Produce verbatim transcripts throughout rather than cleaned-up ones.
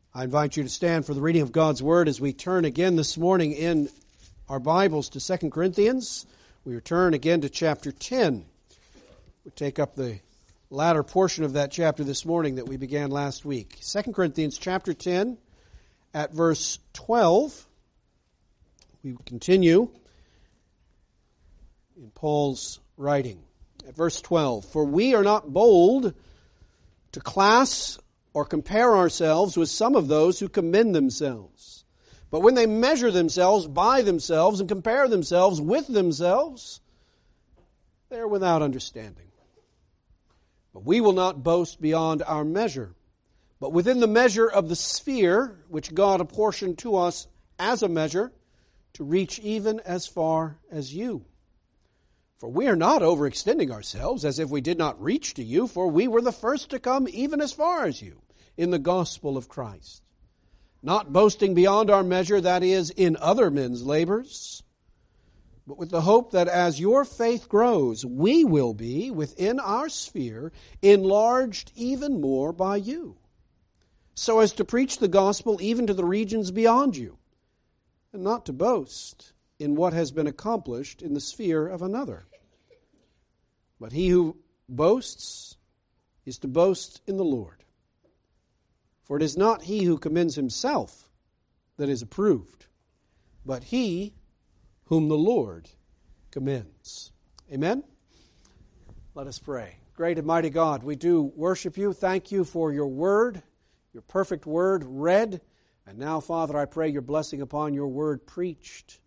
I invite you to stand for the reading of God's Word as we turn again this morning in our Bibles to Second Corinthians. We return again to chapter ten. We take up the latter portion of that chapter this morning that we began last week. Second Corinthians chapter ten at verse twelve. We continue in Paul's writing. At verse twelve, "For we are not bold to class or compare ourselves with some of those who commend themselves. But when they measure themselves by themselves and compare themselves with themselves, they are without understanding. But we will not boast beyond our measure, but within the measure of the sphere which God apportioned to us as a measure, to reach even as far as you. For we are not overextending ourselves as if we did not reach to you, for we were the first to come even as far as you in the gospel of Christ. Not boasting beyond our measure, that is, in other men's labors, but with the hope that as your faith grows, we will be, within our sphere, enlarged even more by you, so as to preach the gospel even to the regions beyond you, and not to boast in what has been accomplished in the sphere of another. But he who boasts is to boast in the Lord. For it is not he who commends himself that is approved, but he whom the Lord commends." Amen? Let us pray. Great and mighty God, we do worship you. Thank you for your word, your perfect word read. And now, Father, I pray your blessing upon your word preached.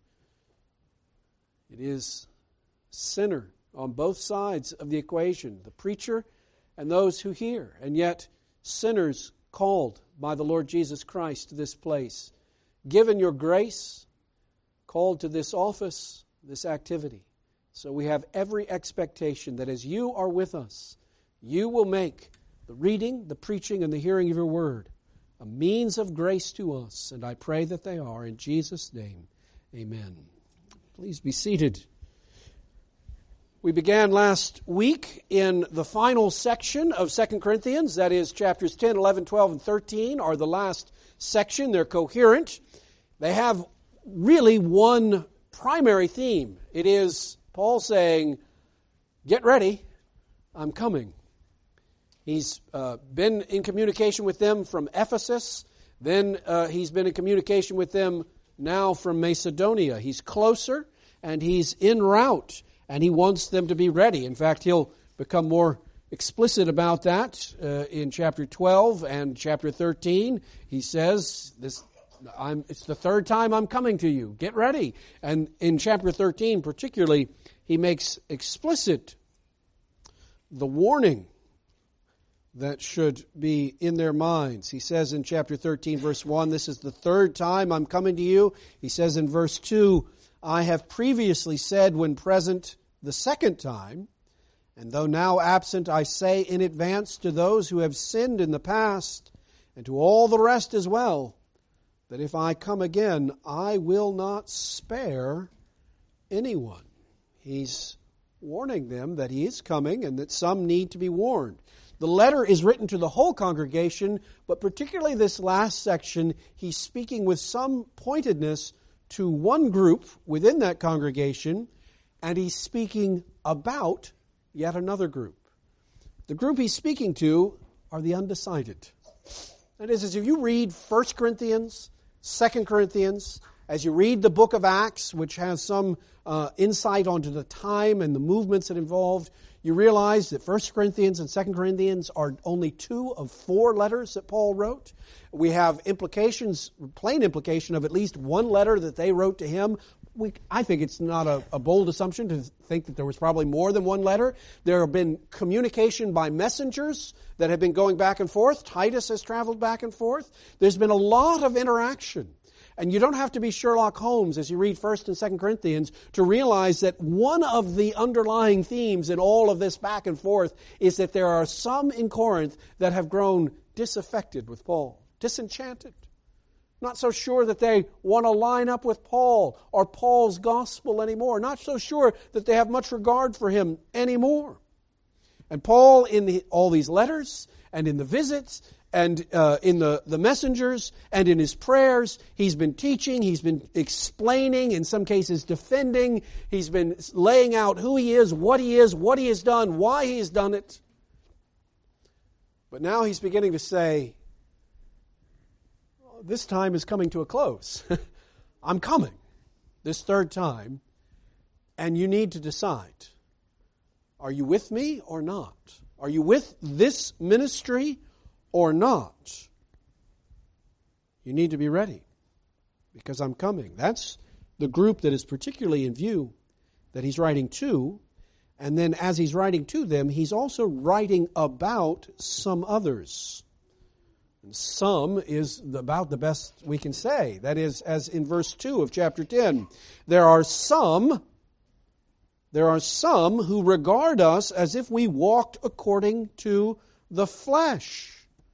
It is sinner on both sides of the equation, the preacher and those who hear, and yet sinners called by the Lord Jesus Christ to this place, given your grace, called to this office, this activity. So we have every expectation that as you are with us, you will make the reading, the preaching, and the hearing of your word a means of grace to us. And I pray that they are. In Jesus' name, amen. Please be seated. We began last week in the final section of Second Corinthians, that is chapters ten, eleven, twelve, and thirteen are the last section. They're coherent. They have really one primary theme. It is Paul saying, get ready, I'm coming. He's uh, been in communication with them from Ephesus. Then uh, he's been in communication with them now from Macedonia. He's closer and he's en route. And he wants them to be ready. In fact, he'll become more explicit about that uh, in chapter twelve and chapter thirteen. He says, "This, I'm, it's the third time I'm coming to you. Get ready." And in chapter thirteen particularly, he makes explicit the warning that should be in their minds. He says in chapter thirteen, verse one, "This is the third time I'm coming to you." He says in verse two, "I have previously said when present the second time, and though now absent, I say in advance to those who have sinned in the past, and to all the rest as well, that if I come again, I will not spare anyone." He's warning them that he is coming and that some need to be warned. The letter is written to the whole congregation, but particularly this last section, he's speaking with some pointedness to one group within that congregation, and he's speaking about yet another group. The group he's speaking to are the undecided. That is, as if you read First Corinthians, Second Corinthians, as you read the book of Acts, which has some uh, insight onto the time and the movements it involved, you realize that First Corinthians and Second Corinthians are only two of four letters that Paul wrote. We have implications, plain implication of at least one letter that they wrote to him. We, I think it's not a, a bold assumption to think that there was probably more than one letter. There have been communication by messengers that have been going back and forth. Titus has traveled back and forth. There's been a lot of interaction. And you don't have to be Sherlock Holmes as you read First and Second Corinthians to realize that one of the underlying themes in all of this back and forth is that there are some in Corinth that have grown disaffected with Paul, disenchanted. Not so sure that they want to line up with Paul or Paul's gospel anymore. Not so sure that they have much regard for him anymore. And Paul, in the, all these letters and in the visits and uh, in the, the messengers and in his prayers. He's been teaching, he's been explaining, in some cases defending. He's been laying out who he is, what he is, what he has done, why he has done it. But now he's beginning to say, this time is coming to a close. I'm coming this third time, and you need to decide. Are you with me or not? Are you with this ministry or not? You need to be ready, because I'm coming. That's the group that is particularly in view that he's writing to. And then as he's writing to them, he's also writing about some others. And some is about the best we can say. That is, as in verse two of chapter ten, there are some, there are some who regard us as if we walked according to the flesh.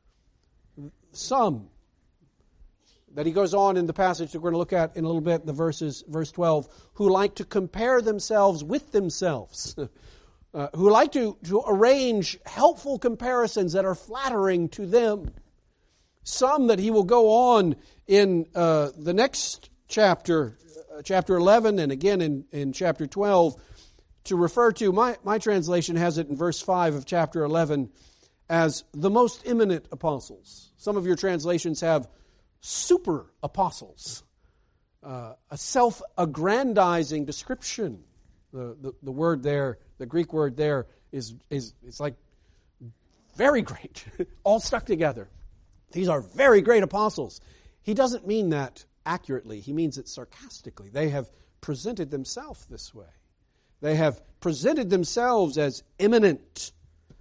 Some. That he goes on in the passage that we're going to look at in a little bit, the verses, verse twelve, who like to compare themselves with themselves, uh, who like to, to arrange helpful comparisons that are flattering to them. Some that he will go on in uh, the next chapter, uh, chapter eleven, and again in, in chapter twelve, to refer to, my, my translation has it in verse five of chapter eleven, as the most eminent apostles. Some of your translations have super apostles, uh, a self-aggrandizing description. The, the the word there, the Greek word there, is is it's like very great, all stuck together. These are very great apostles. He doesn't mean that accurately. He means it sarcastically. They have presented themselves this way. They have presented themselves as eminent,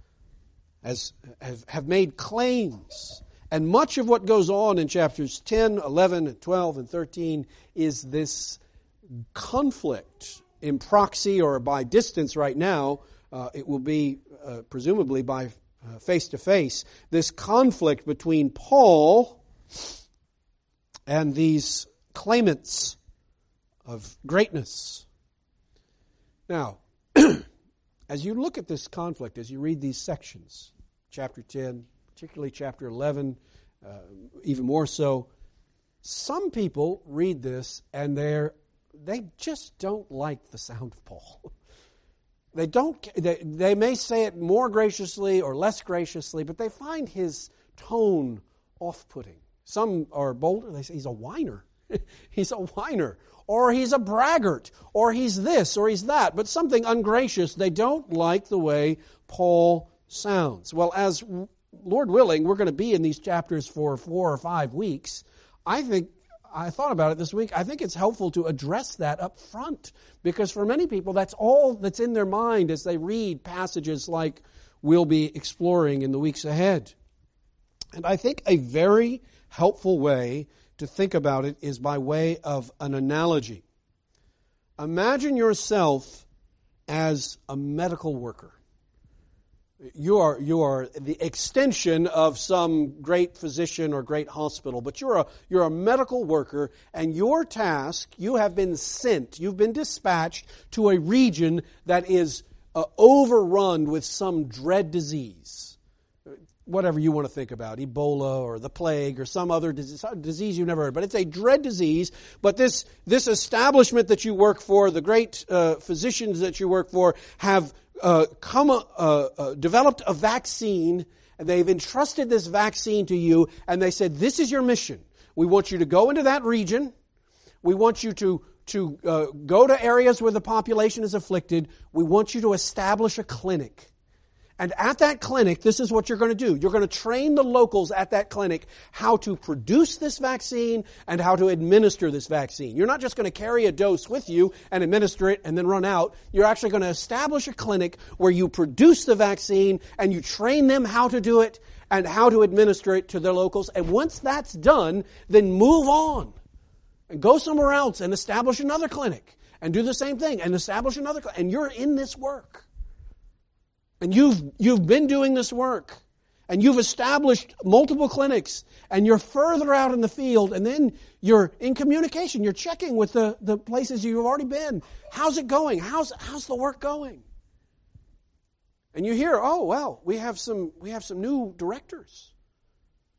as have, have made claims. And much of what goes on in chapters ten, eleven, and twelve, and thirteen is this conflict in proxy or by distance right now. Uh, it will be uh, presumably by uh, face-to-face. This conflict between Paul and these claimants of greatness. Now, as you look at this conflict, as you read these sections, chapter ten, particularly chapter eleven, uh, even more so, some people read this and they're they just don't like the sound of Paul. They don't. They, they may say it more graciously or less graciously, but they find his tone off-putting. Some are bolder. They say he's a whiner. He's a whiner. Or he's a braggart. Or he's this or he's that. But something ungracious. They don't like the way Paul sounds. Well, as Lord willing, we're going to be in these chapters for four or five weeks. I think, I thought about it this week, I think it's helpful to address that up front. Because for many people, that's all that's in their mind as they read passages like we'll be exploring in the weeks ahead. And I think a very helpful way to think about it is by way of an analogy. Imagine yourself as a medical worker. You are you are the extension of some great physician or great hospital, but you're a you're a medical worker, and your task, you have been sent, you've been dispatched to a region that is uh, overrun with some dread disease. Whatever you want to think about, Ebola or the plague or some other disease, disease you've never heard. But it's a dread disease. But this this establishment that you work for, the great uh, physicians that you work for, have uh, come uh, uh, developed a vaccine, and they've entrusted this vaccine to you, and they said, this is your mission. We want you to go into that region. We want you to to uh, go to areas where the population is afflicted. We want you to establish a clinic. And at that clinic, this is what you're going to do. You're going to train the locals at that clinic how to produce this vaccine and how to administer this vaccine. You're not just going to carry a dose with you and administer it and then run out. You're actually going to establish a clinic where you produce the vaccine and you train them how to do it and how to administer it to their locals. And once that's done, then move on and go somewhere else and establish another clinic and do the same thing and establish another clinic. And you're in this work. And you've you've been doing this work, and you've established multiple clinics, and you're further out in the field, and then you're in communication. You're checking with the, the places you've already been. How's it going? How's how's the work going? And you hear, oh well, we have some we have some new directors.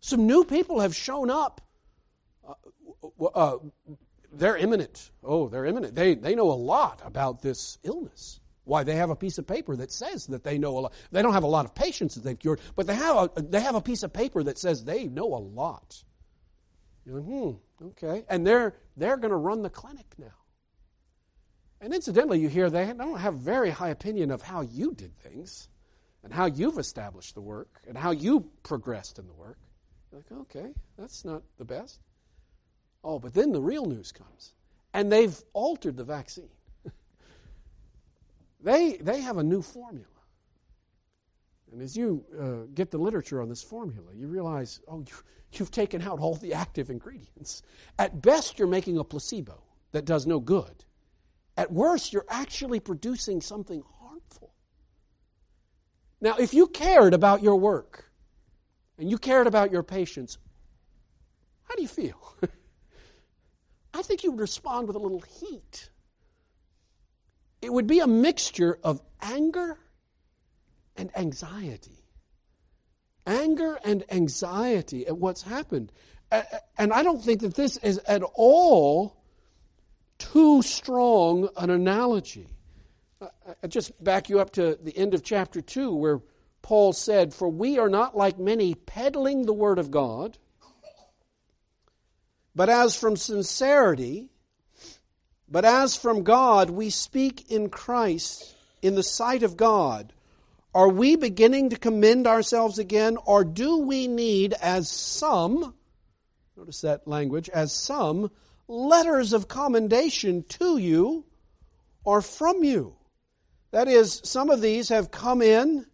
Some new people have shown up. Uh, uh, they're imminent. Oh, they're imminent. They, they know a lot about this illness. Why? They have a piece of paper that says that they know a lot. They don't have a lot of patients that they've cured, but they have a, they have a piece of paper that says they know a lot. You're like, hmm, okay. And they're, they're going to run the clinic now. And incidentally, you hear they don't have a very high opinion of how you did things and how you've established the work and how you progressed in the work. You're like, okay, that's not the best. Oh, but then the real news comes. And they've altered the vaccine. They they have a new formula. And as you uh, get the literature on this formula, you realize, oh, you, you've taken out all the active ingredients. At best, you're making a placebo that does no good. At worst, you're actually producing something harmful. Now, if you cared about your work and you cared about your patients, how do you feel? I think you would respond with a little heat. It would be a mixture of anger and anxiety. Anger and anxiety at what's happened. And I don't think that this is at all too strong an analogy. I just back you up to the end of chapter two where Paul said, "For we are not like many peddling the word of God, but as from sincerity, But as from God, we speak in Christ in the sight of God. Are we beginning to commend ourselves again, or do we need, as some, notice that language, as some, letters of commendation to you or from you? That is, some of these have come in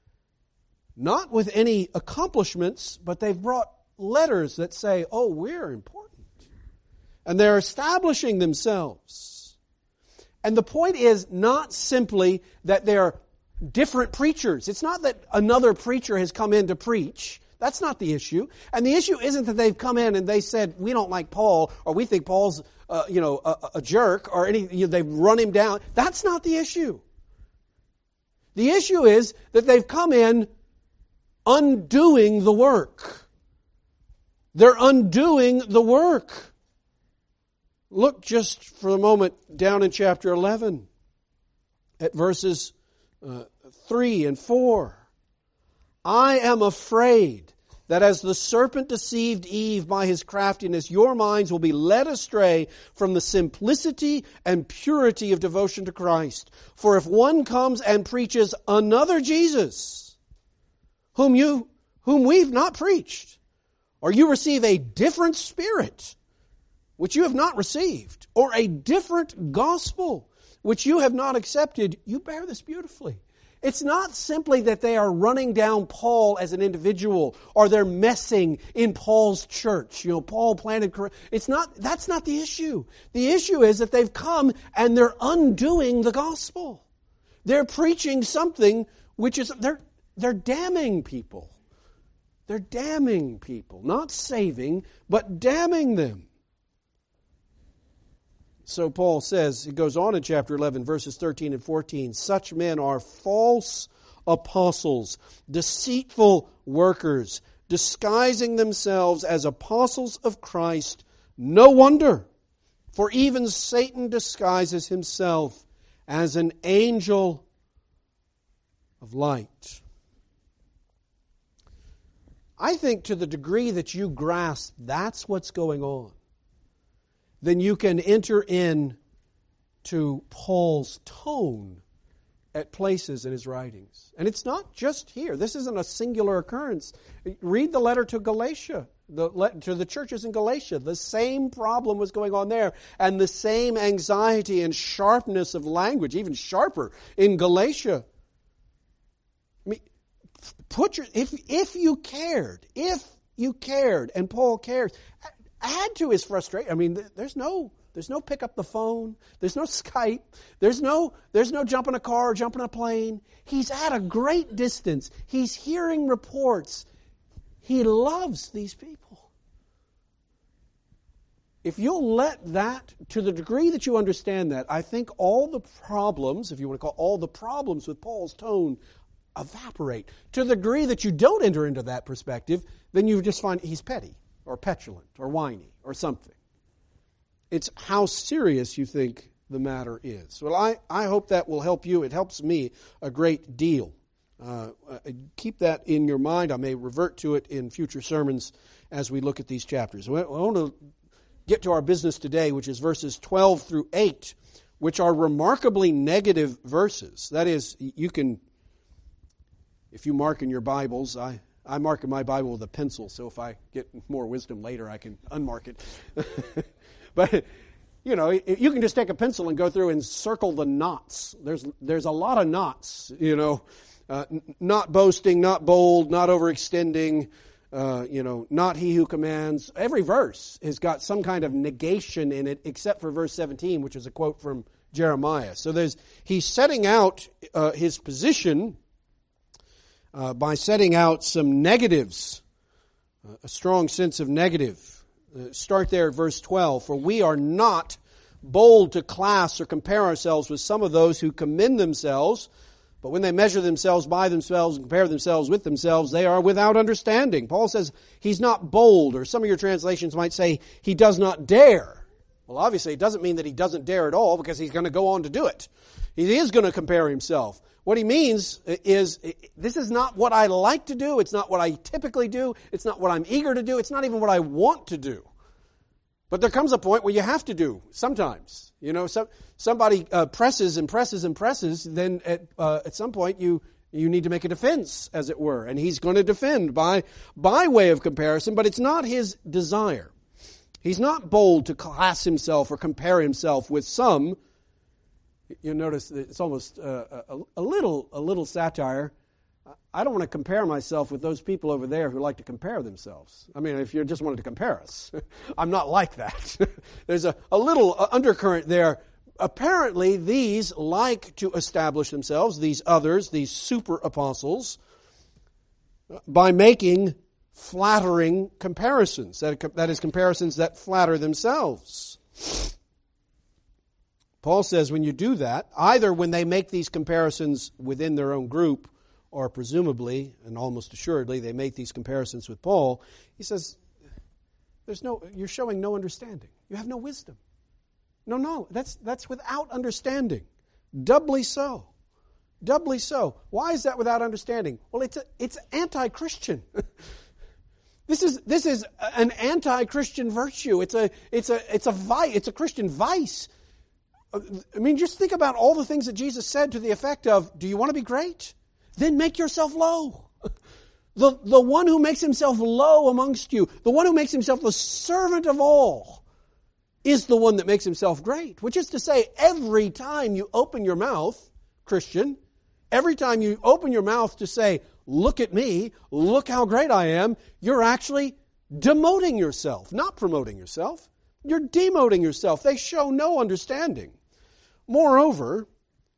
not with any accomplishments, but they've brought letters that say, oh, we're important. And they're establishing themselves. And the point is not simply that they're different preachers. It's not that another preacher has come in to preach. That's not the issue. And the issue isn't that they've come in and they said, we don't like Paul, or we think Paul's uh, you know, a, a jerk, or any, you know, they've run him down. That's not the issue. The issue is that they've come in undoing the work. They're undoing the work. Look just for a moment down in chapter eleven at verses uh, three and four. I am afraid that as the serpent deceived Eve by his craftiness, your minds will be led astray from the simplicity and purity of devotion to Christ. For if one comes and preaches another Jesus, whom you, whom we've not preached, or you receive a different spirit, which you have not received, or a different gospel, which you have not accepted, you bear this beautifully. It's not simply that they are running down Paul as an individual, or they're messing in Paul's church. You know, Paul planted. It's not. That's not the issue. The issue is that they've come and they're undoing the gospel. They're preaching something which is they're they're damning people. They're damning people, not saving, but damning them. So Paul says, it goes on in chapter eleven, verses thirteen and fourteen, such men are false apostles, deceitful workers, disguising themselves as apostles of Christ. No wonder, for even Satan disguises himself as an angel of light. I think to the degree that you grasp that's what's going on, then you can enter in to Paul's tone at places in his writings. And it's not just here. This isn't a singular occurrence. Read the letter to Galatia, the, to the churches in Galatia. The same problem was going on there, and the same anxiety and sharpness of language, even sharper in Galatia. I mean, put your, if, if you cared, if you cared, and Paul cares, add to his frustration. I mean, there's no, there's no pick up the phone. There's no Skype. There's no, there's no jump in a car or jump in a plane. He's at a great distance. He's hearing reports. He loves these people. If you'll let that, to the degree that you understand that, I think all the problems, if you want to call all the problems with Paul's tone, evaporate. To the degree that you don't enter into that perspective, then you just find he's petty or petulant or whiny or something. It's how serious you think the matter is. Well, I, I hope that will help you. It helps me a great deal. Uh, keep that in your mind. I may revert to it in future sermons as we look at these chapters. I want to get to our business today, which is verses twelve through eight, which are remarkably negative verses. That is, you can, if you mark in your Bibles, I, I mark in my Bible with a pencil, so if I get more wisdom later, I can unmark it. But, you know, you can just take a pencil and go through and circle the knots. There's there's a lot of knots, you know. Uh, not boasting, not bold, not overextending, uh, you know, not he who commands. Every verse has got some kind of negation in it, except for verse seventeen, which is a quote from Jeremiah. So there's he's setting out uh, his position uh, by setting out some negatives, uh, a strong sense of negative. Uh, start there at verse twelve. For we are not bold to class or compare ourselves with some of those who commend themselves, but when they measure themselves by themselves and compare themselves with themselves, they are without understanding. Paul says he's not bold, or some of your translations might say he does not dare. Well, obviously it doesn't mean that he doesn't dare at all, because he's going to go on to do it. He is going to compare himself. What he means is, this is not what I like to do. It's not what I typically do. It's not what I'm eager to do. It's not even what I want to do. But there comes a point where you have to do sometimes. You know, some, somebody uh, presses and presses and presses, then at, uh, at some point you you need to make a defense, as it were. And he's going to defend by by way of comparison, but it's not his desire. He's not bold to class himself or compare himself with some. You notice that it's almost uh, a, a little a little satire. I don't want to compare myself with those people over there who like to compare themselves. I mean, if you just wanted to compare us, I'm not like that. There's a, a little undercurrent there. Apparently, these like to establish themselves, these others, these super apostles, by making flattering comparisons. That, that is, comparisons that flatter themselves. Paul says when you do that, either when they make these comparisons within their own group, or presumably, and almost assuredly, they make these comparisons with Paul, he says, "There's no. You're showing no understanding. You have no wisdom. No, no. That's that's without understanding. Doubly so. Doubly so. Why is that without understanding? Well, it's a, it's anti-Christian. This is this is an anti-Christian virtue. It's a it's a it's a vice. It's a Christian vice. I mean, just think about all the things that Jesus said to the effect of, "Do you want to be great? Then make yourself low." The, the one who makes himself low amongst you, the one who makes himself the servant of all, is the one that makes himself great. Which is to say, every time you open your mouth, Christian, every time you open your mouth to say, "Look at me, look how great I am," you're actually demoting yourself, not promoting yourself. You're demoting yourself. They show no understanding. Moreover,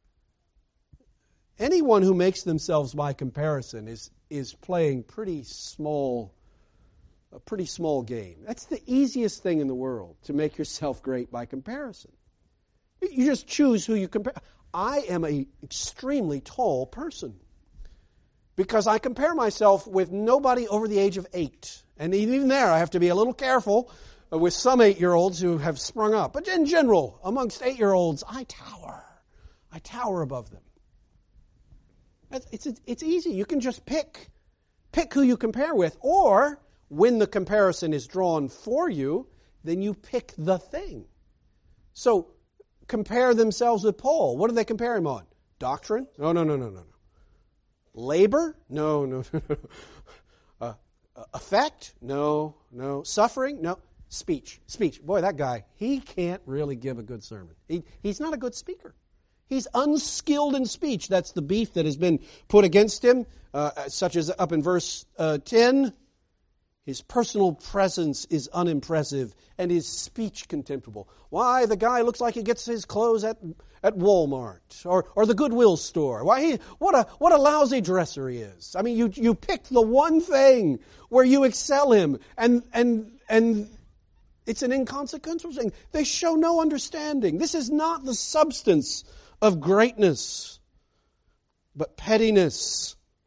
anyone who makes themselves by comparison is, is playing pretty small, a pretty small game. That's the easiest thing in the world, to make yourself great by comparison. You just choose who you compare. I am an extremely tall person because I compare myself with nobody over the age of eight. And even there, I have to be a little careful with some eight-year-olds who have sprung up. But in general, amongst eight-year-olds, I tower. I tower above them. It's, it's, it's easy. You can just pick, pick who you compare with. Or, when the comparison is drawn for you, then you pick the thing. So, compare themselves with Paul. What do they compare him on? Doctrine? No, no, no, no, no. Labor? No, no, no, no. Uh, effect? No, no. Suffering? No. Speech. Speech. Boy, that guy, he can't really give a good sermon. He, he's not a good speaker. He's unskilled in speech. That's the beef that has been put against him, uh, such as up in verse uh, ten. His personal presence is unimpressive and his speech contemptible. Why, the guy looks like he gets his clothes at at Walmart or or the Goodwill store. Why, he, what a what a lousy dresser he is. I mean, you you picked the one thing where you excel him, and and and it's an inconsequential thing. They show no understanding. This is not the substance of greatness, but pettiness.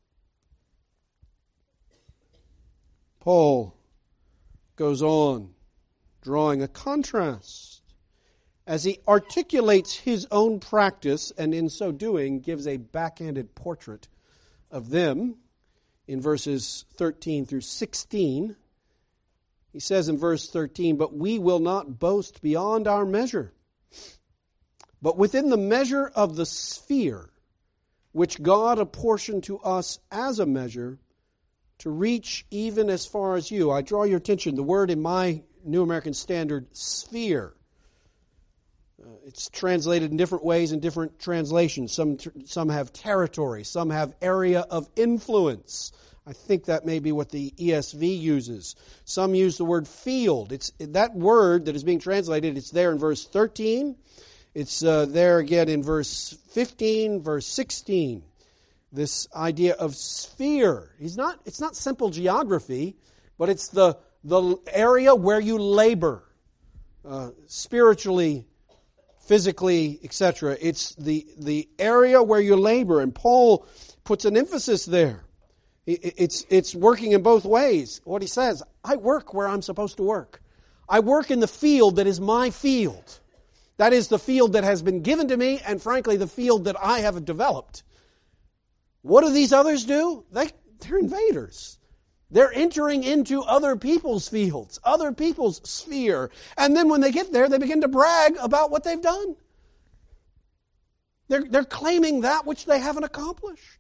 Paul goes on, drawing a contrast as he articulates his own practice, and in so doing gives a backhanded portrait of them in verses thirteen through sixteen. He says in verse thirteen, "But we will not boast beyond our measure, but within the measure of the sphere which God apportioned to us as a measure, to reach even as far as you." I draw your attention, the word in my New American Standard, sphere. Uh, it's translated in different ways in different translations. Some some have territory, some have area of influence. I think that may be what the E S V uses. Some use the word field. It's that word that is being translated, it's there in verse thirteen. It's uh, there again in verse fifteen, verse sixteen. This idea of sphere. He's not, it's not simple geography, but it's the, the area where you labor, uh, spiritually, physically, et cetera. It's the, the area where you labor, and Paul puts an emphasis there. It's, it's working in both ways. What he says, I work where I'm supposed to work. I work in the field that is my field. That is the field that has been given to me, and frankly, the field that I have developed. What do these others do? They, they're invaders. They're entering into other people's fields, other people's sphere. And then when they get there, they begin to brag about what they've done. They're, they're claiming that which they haven't accomplished.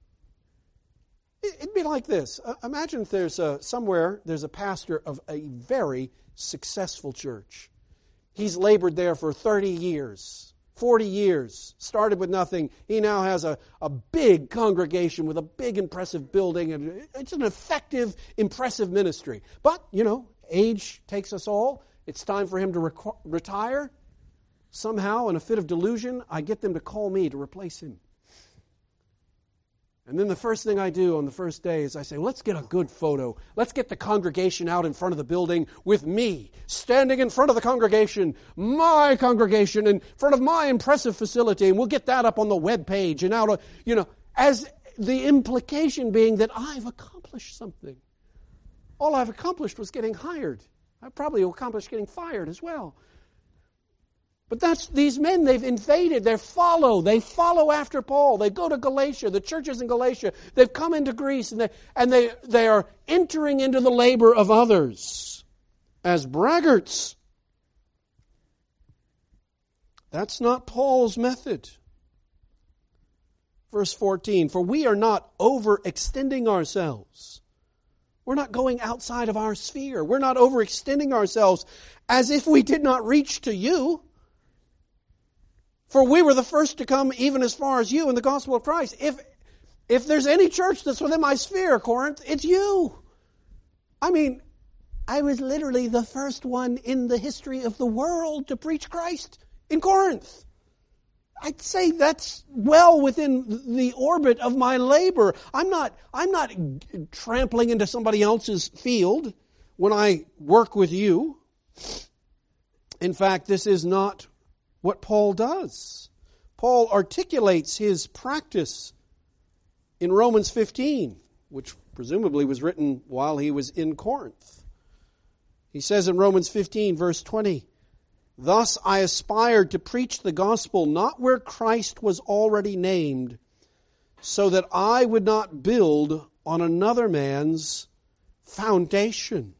It'd be like this. Imagine if there's a, somewhere there's a pastor of a very successful church. He's labored there for thirty years, forty years, started with nothing. He now has a, a big congregation with a big, impressive building, and it's an effective, impressive ministry. But, you know, age takes us all. It's time for him to rec- retire. Somehow, in a fit of delusion, I get them to call me to replace him. And then the first thing I do on the first day is I say, let's get a good photo. Let's get the congregation out in front of the building with me, standing in front of the congregation, my congregation, in front of my impressive facility, and we'll get that up on the web page and out, you know, as the implication being that I've accomplished something. All I've accomplished was getting hired. I probably accomplished getting fired as well. But that's these men, they've invaded, they follow, they follow after Paul. They go to Galatia, the churches in Galatia. They've come into Greece, and they, and they, they are entering into the labor of others as braggarts. That's not Paul's method. Verse fourteen, for we are not overextending ourselves. We're not going outside of our sphere. We're not overextending ourselves as if we did not reach to you. For we were the first to come even as far as you in the gospel of Christ. If, if there's any church that's within my sphere, Corinth, it's you. I mean, I was literally the first one in the history of the world to preach Christ in Corinth. I'd say that's well within the orbit of my labor. I'm not, I'm not trampling into somebody else's field when I work with you. In fact, this is not what Paul does. Paul articulates his practice in Romans fifteen, which presumably was written while he was in Corinth. He says in Romans fifteen, verse twenty, thus I aspired to preach the gospel not where Christ was already named, so that I would not build on another man's foundation.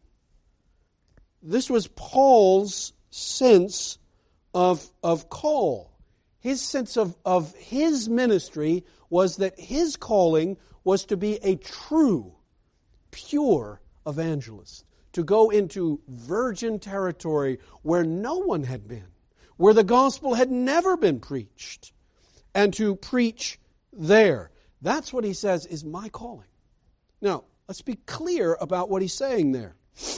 This was Paul's sense of, of call. His sense of, of his ministry was that his calling was to be a true, pure evangelist, to go into virgin territory where no one had been, where the gospel had never been preached, and to preach there. That's what he says is my calling. Now, let's be clear about what he's saying there.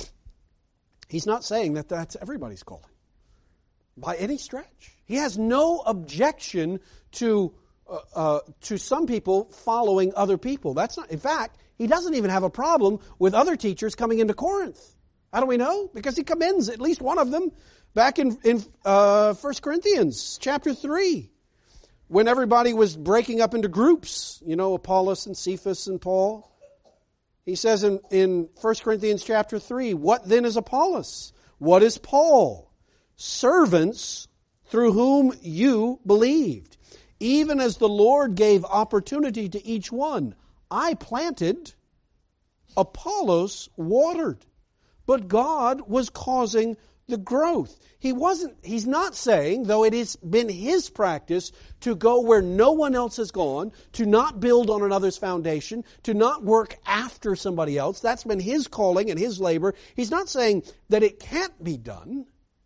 He's not saying that that's everybody's calling by any stretch. He has no objection to uh, uh, to some people following other people. That's not. In fact, he doesn't even have a problem with other teachers coming into Corinth. How do we know? Because he commends at least one of them back in in uh, First Corinthians chapter three, when everybody was breaking up into groups. You know, Apollos and Cephas and Paul. He says in, in First Corinthians chapter three, what then is Apollos? What is Paul? Servants through whom you believed, even as the Lord gave opportunity to each one. I planted, Apollos watered, but God was causing the growth. He wasn't, he's not saying, though it has been his practice to go where no one else has gone, to not build on another's foundation, to not work after somebody else. That's been his calling and his labor. He's not saying that it can't be done.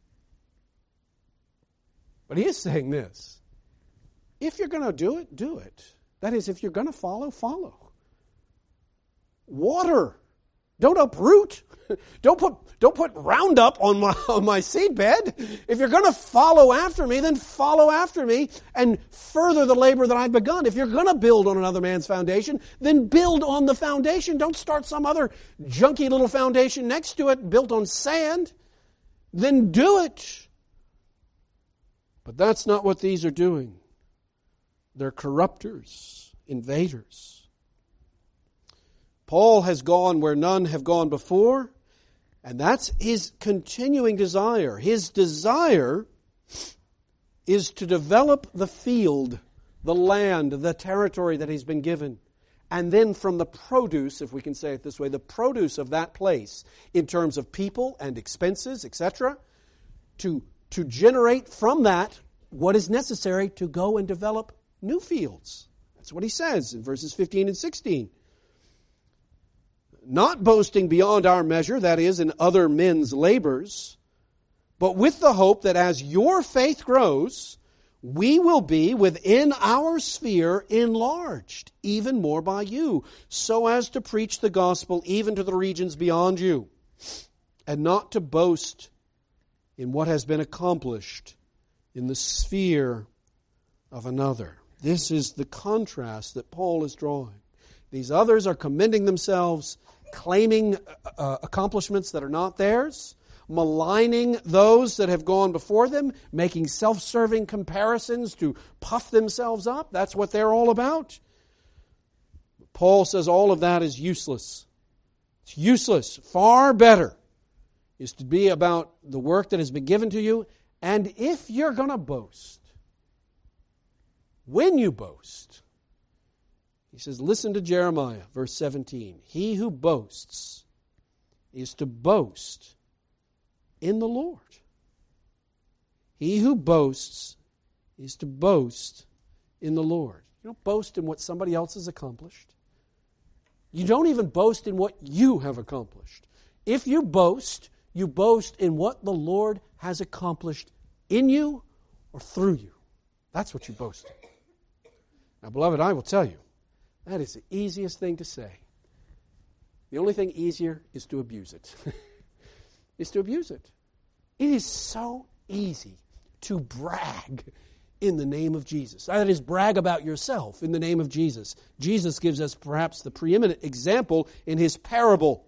But he is saying this. If you're going to do it, do it. That is, if you're going to follow, follow. Water. Don't uproot. Don't put don't put Roundup on my on my seedbed. If you're going to follow after me, then follow after me and further the labor that I've begun. If you're going to build on another man's foundation, then build on the foundation. Don't start some other junky little foundation next to it built on sand. Then do it. But that's not what these are doing. They're corrupters, invaders. Paul has gone where none have gone before, and that's his continuing desire. His desire is to develop the field, the land, the territory that he's been given. And then from the produce, if we can say it this way, the produce of that place in terms of people and expenses, et cetera, to, to generate from that what is necessary to go and develop new fields. That's what he says in verses fifteen and sixteen. Not boasting beyond our measure, that is, in other men's labors, but with the hope that as your faith grows, we will be within our sphere enlarged, even more by you, so as to preach the gospel even to the regions beyond you, and not to boast in what has been accomplished in the sphere of another. This is the contrast that Paul is drawing. These others are commending themselves, claiming uh, accomplishments that are not theirs, maligning those that have gone before them, making self-serving comparisons to puff themselves up. That's what they're all about. Paul says all of that is useless. It's useless. Far better is to be about the work that has been given to you. And if you're going to boast, when you boast, he says, listen to Jeremiah, verse seventeen. He who boasts is to boast in the Lord. He who boasts is to boast in the Lord. You don't boast in what somebody else has accomplished. You don't even boast in what you have accomplished. If you boast, you boast in what the Lord has accomplished in you or through you. That's what you boast in. Now, beloved, I will tell you, that is the easiest thing to say. The only thing easier is to abuse it. is to abuse it. It is so easy to brag in the name of Jesus. That is, brag about yourself in the name of Jesus. Jesus gives us perhaps the preeminent example in his parable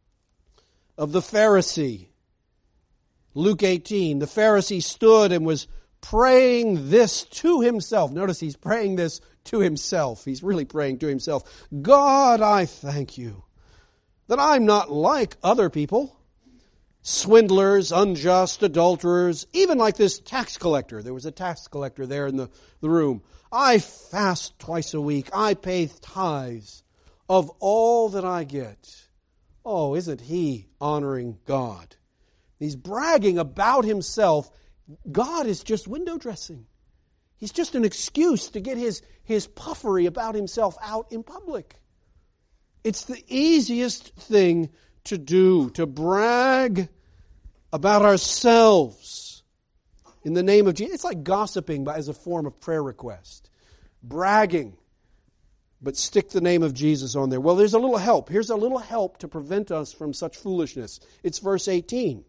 of the Pharisee. Luke eighteen, the Pharisee stood and was praying this to himself. Notice he's praying this to himself. He's really praying to himself. God, I thank you that I'm not like other people, swindlers, unjust, adulterers, even like this tax collector. There was a tax collector there in the, the room. I fast twice a week. I pay tithes of all that I get. Oh, isn't he honoring God? He's bragging about himself. God is just window dressing. He's just an excuse to get his, his puffery about himself out in public. It's the easiest thing to do, to brag about ourselves in the name of Jesus. It's like gossiping as a form of prayer request. Bragging, but stick the name of Jesus on there. Well, there's a little help. Here's a little help to prevent us from such foolishness. It's verse eighteen.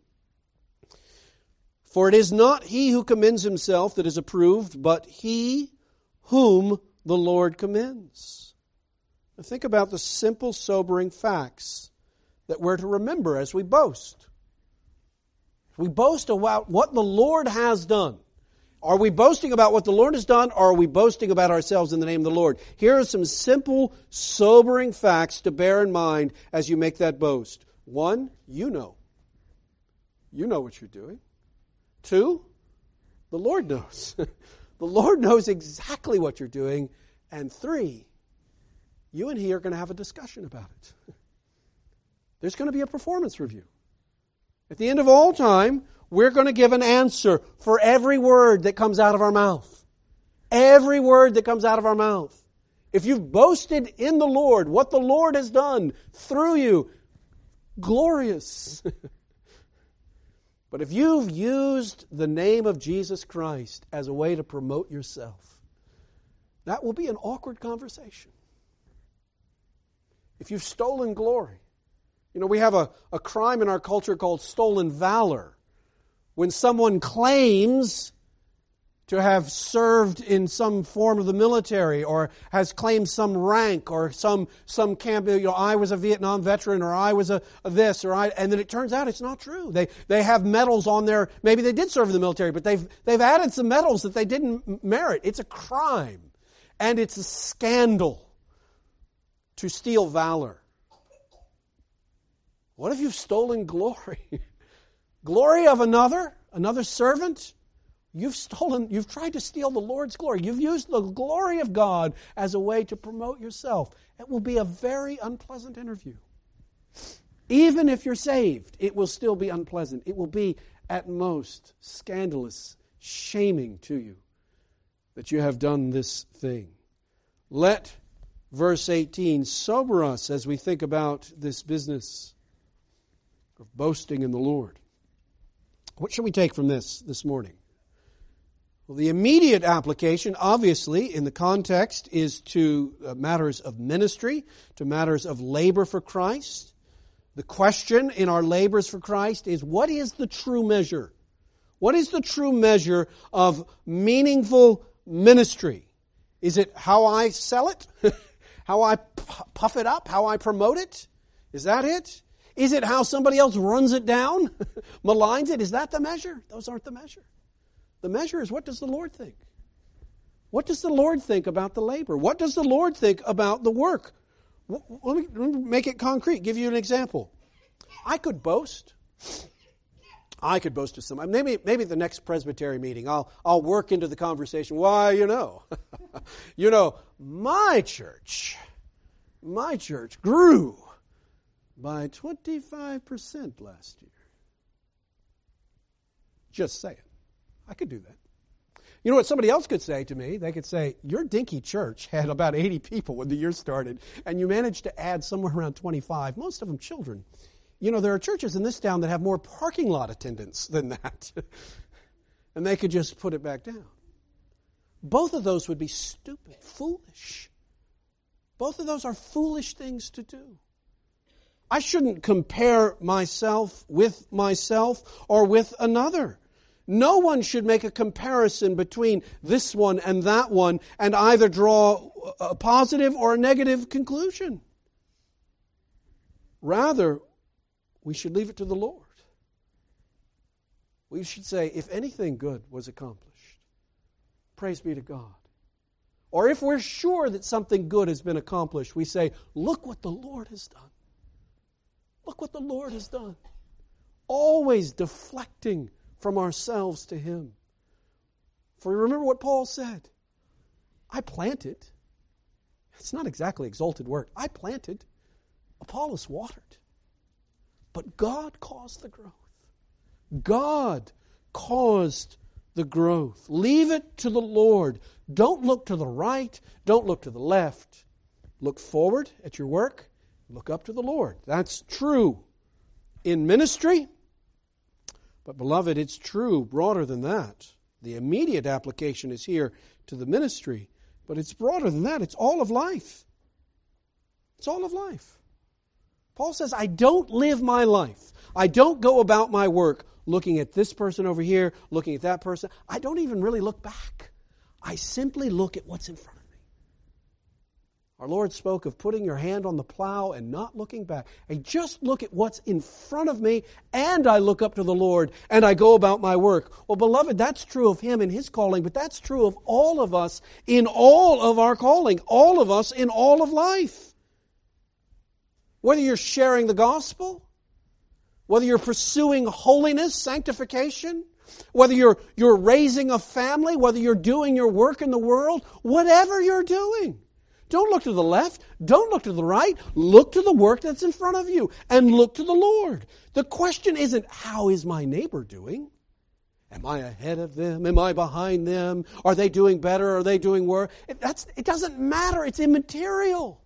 For it is not he who commends himself that is approved, but he whom the Lord commends. Now think about the simple, sobering facts that we're to remember as we boast. We boast about what the Lord has done. Are we boasting about what the Lord has done, or are we boasting about ourselves in the name of the Lord? Here are some simple, sobering facts to bear in mind as you make that boast. One, you know. You know what you're doing. Two, the Lord knows. The Lord knows exactly what you're doing. And three, you and he are going to have a discussion about it. There's going to be a performance review. At the end of all time, we're going to give an answer for every word that comes out of our mouth. Every word that comes out of our mouth. If you've boasted in the Lord, what the Lord has done through you, glorious. But if you've used the name of Jesus Christ as a way to promote yourself, that will be an awkward conversation. If you've stolen glory, you know, we have a, a crime in our culture called stolen valor. When someone claims to have served in some form of the military or has claimed some rank or some some camp, you know, I was a Vietnam veteran or I was a, a this or I, and then it turns out it's not true. They they have medals on their, maybe they did serve in the military, but they've they've added some medals that they didn't merit. It's a crime and it's a scandal to steal valor. What if you've stolen glory? Glory of another, another servant? You've stolen, you've tried to steal the Lord's glory. You've used the glory of God as a way to promote yourself. It will be a very unpleasant interview. Even if you're saved, it will still be unpleasant. It will be, at most, scandalous, shaming to you that you have done this thing. Let verse eighteen sober us as we think about this business of boasting in the Lord. What should we take from this this morning? Well, the immediate application, obviously, in the context, is to uh, matters of ministry, to matters of labor for Christ. The question in our labors for Christ is, what is the true measure? What is the true measure of meaningful ministry? Is it how I sell it? How I puff it up? How I promote it? Is that it? Is it how somebody else runs it down, maligns it? Is that the measure? Those aren't the measure. The measure is, what does the Lord think? What does the Lord think about the labor? What does the Lord think about the work? Let me, let me make it concrete, give you an example. I could boast. I could boast to somebody. Maybe, maybe at the next Presbytery meeting, I'll, I'll work into the conversation. Why, you know, you know, my church, my church grew by twenty-five percent last year. Just saying. I could do that. You know what somebody else could say to me? They could say, your dinky church had about eighty people when the year started, and you managed to add somewhere around twenty-five, most of them children. You know, there are churches in this town that have more parking lot attendance than that. And they could just put it back down. Both of those would be stupid, foolish. Both of those are foolish things to do. I shouldn't compare myself with myself or with another. No one should make a comparison between this one and that one and either draw a positive or a negative conclusion. Rather, we should leave it to the Lord. We should say, if anything good was accomplished, praise be to God. Or if we're sure that something good has been accomplished, we say, look what the Lord has done. Look what the Lord has done. Always deflecting from ourselves to Him. For remember what Paul said. I planted. It's not exactly exalted word. I planted. Apollos watered. But God caused the growth. God caused the growth. Leave it to the Lord. Don't look to the right. Don't look to the left. Look forward at your work. Look up to the Lord. That's true in ministry. But beloved, it's true broader than that. The immediate application is here to the ministry. But it's broader than that. It's all of life. It's all of life. Paul says, I don't live my life. I don't go about my work looking at this person over here, looking at that person. I don't even really look back. I simply look at what's in front of me. Our Lord spoke of putting your hand on the plow and not looking back. I just look at what's in front of me, and I look up to the Lord, and I go about my work. Well, beloved, that's true of Him and His calling, but that's true of all of us in all of our calling, all of us in all of life. Whether you're sharing the gospel, whether you're pursuing holiness, sanctification, whether you're, you're raising a family, whether you're doing your work in the world, whatever you're doing. Don't look to the left. Don't look to the right. Look to the work that's in front of you and look to the Lord. The question isn't, how is my neighbor doing? Am I ahead of them? Am I behind them? Are they doing better? Are they doing worse? It, that's, it doesn't matter. It's immaterial.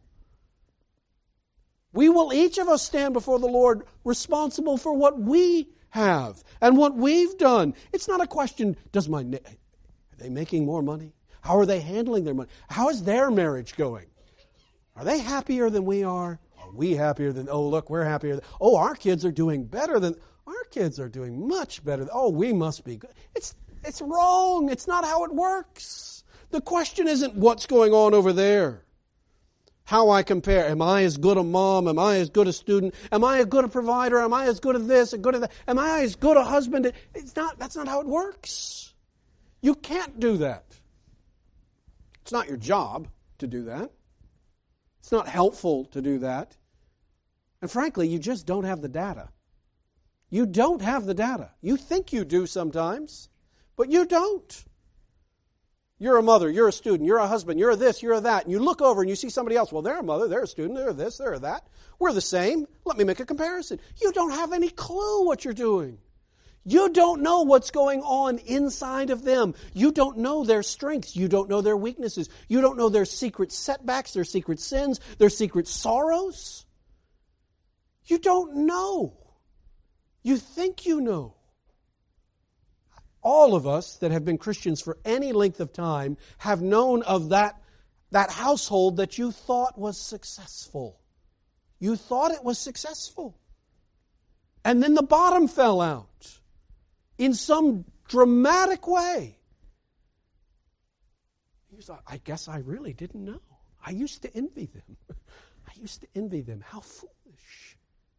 We will each of us stand before the Lord responsible for what we have and what we've done. It's not a question, does my na- are they making more money? How are they handling their money? How is their marriage going? Are they happier than we are? Are we happier than, oh, look, we're happier than, oh, our kids are doing better than, our kids are doing much better. Oh, we must be good. It's, it's wrong. It's not how it works. The question isn't what's going on over there. How I compare. Am I as good a mom? Am I as good a student? Am I as good a provider? Am I as good at this, as good at that? Am I as good a husband? It's not, that's not how it works. You can't do that. It's not your job to do that. It's not helpful to do that. And frankly, you just don't have the data. You don't have the data. You think you do sometimes, but you don't. You're a mother, you're a student, you're a husband, you're a this, you're a that, and you look over and you see somebody else. Well, they're a mother, they're a student, they're this, they're that. We're the same. Let me make a comparison. You don't have any clue what you're doing. You don't know what's going on inside of them. You don't know their strengths. You don't know their weaknesses. You don't know their secret setbacks, their secret sins, their secret sorrows. You don't know. You think you know. All of us that have been Christians for any length of time have known of that, that household that you thought was successful. You thought it was successful. And then the bottom fell out. In some dramatic way. You thought, I guess I really didn't know. I used to envy them. I used to envy them. How foolish.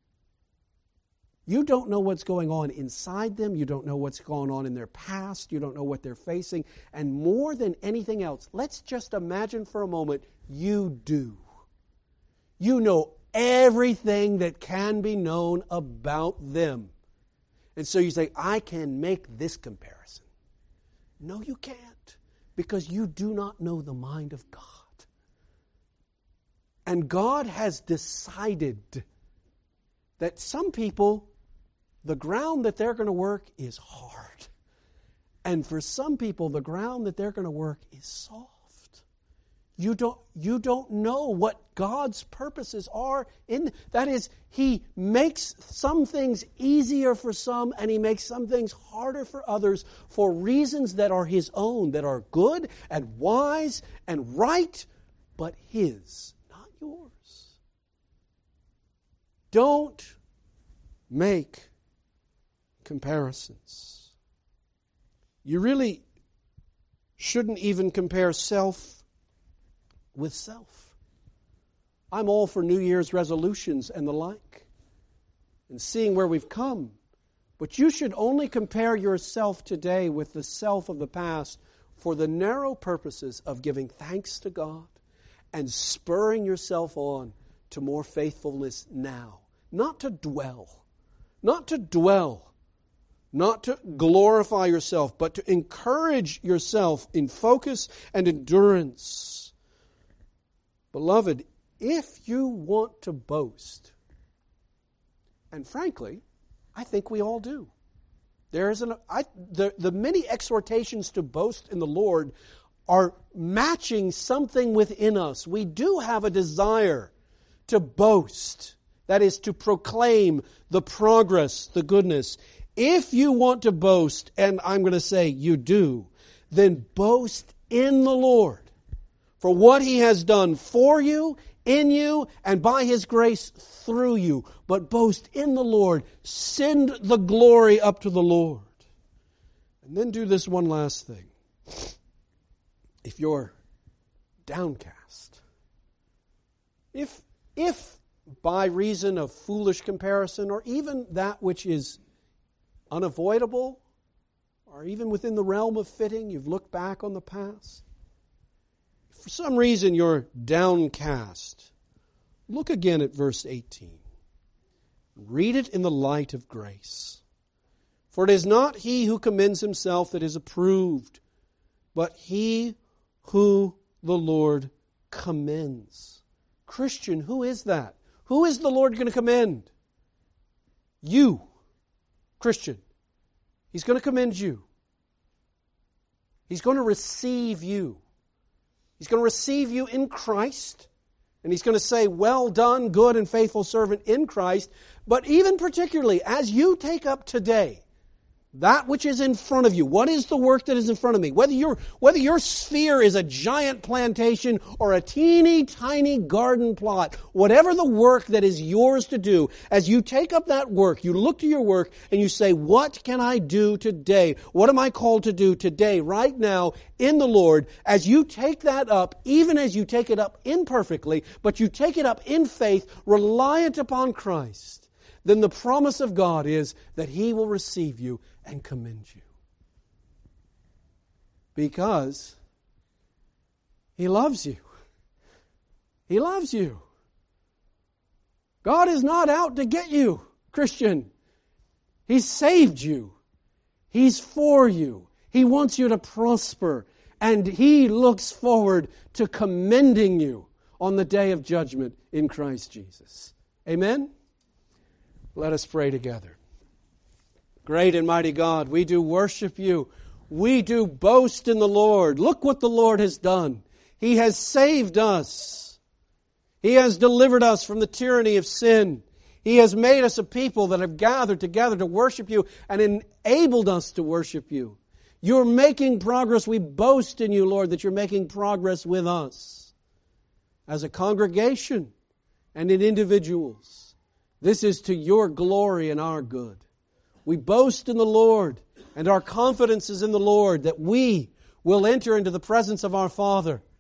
You don't know what's going on inside them. You don't know what's going on in their past. You don't know what they're facing. And more than anything else, let's just imagine for a moment, you do. You know everything that can be known about them. And so you say, I can make this comparison. No, you can't, because you do not know the mind of God. And God has decided that some people, the ground that they're going to work is hard. And for some people, the ground that they're going to work is soft. You don't, you don't know what God's purposes are in. That is, He makes some things easier for some, and He makes some things harder for others for reasons that are His own, that are good and wise and right, but His, not yours. Don't make comparisons. You really shouldn't even compare self with self. I'm all for New Year's resolutions and the like, and seeing where we've come. But you should only compare yourself today with the self of the past for the narrow purposes of giving thanks to God and spurring yourself on to more faithfulness now. Not to dwell. Not to dwell. Not to glorify yourself, but to encourage yourself in focus and endurance. Beloved, if you want to boast, and frankly, I think we all do. There is an I, the, the many exhortations to boast in the Lord are matching something within us. We do have a desire to boast. That is, to proclaim the progress, the goodness. If you want to boast, and I'm going to say you do, then boast in the Lord for what He has done for you, in you, and by His grace through you. But boast in the Lord. Send the glory up to the Lord. And then do this one last thing. If you're downcast, If, if by reason of foolish comparison, or even that which is unavoidable, or even within the realm of fitting, you've looked back on the past, if for some reason you're downcast, look again at verse eighteen. Read it in the light of grace. For it is not he who commends himself that is approved, but he who the Lord commends. Christian, who is that? Who is the Lord going to commend? You, Christian. He's going to commend you. He's going to receive you. He's going to receive you in Christ. And He's going to say, well done, good and faithful servant in Christ. But even particularly, as you take up today that which is in front of you, what is the work that is in front of me? Whether your whether your sphere is a giant plantation or a teeny tiny garden plot, whatever the work that is yours to do, as you take up that work, you look to your work and you say, what can I do today? What am I called to do today, right now, in the Lord? As you take that up, even as you take it up imperfectly, but you take it up in faith, reliant upon Christ, then the promise of God is that He will receive you and commend you. Because He loves you. He loves you. God is not out to get you, Christian. He's saved you. He's for you. He wants you to prosper. And He looks forward to commending you on the day of judgment in Christ Jesus. Amen? Let us pray together. Great and mighty God, we do worship You. We do boast in the Lord. Look what the Lord has done. He has saved us. He has delivered us from the tyranny of sin. He has made us a people that have gathered together to worship You and enabled us to worship You. You're making progress. We boast in You, Lord, that You're making progress with us as a congregation and in individuals. This is to Your glory and our good. We boast in the Lord, and our confidence is in the Lord that we will enter into the presence of our Father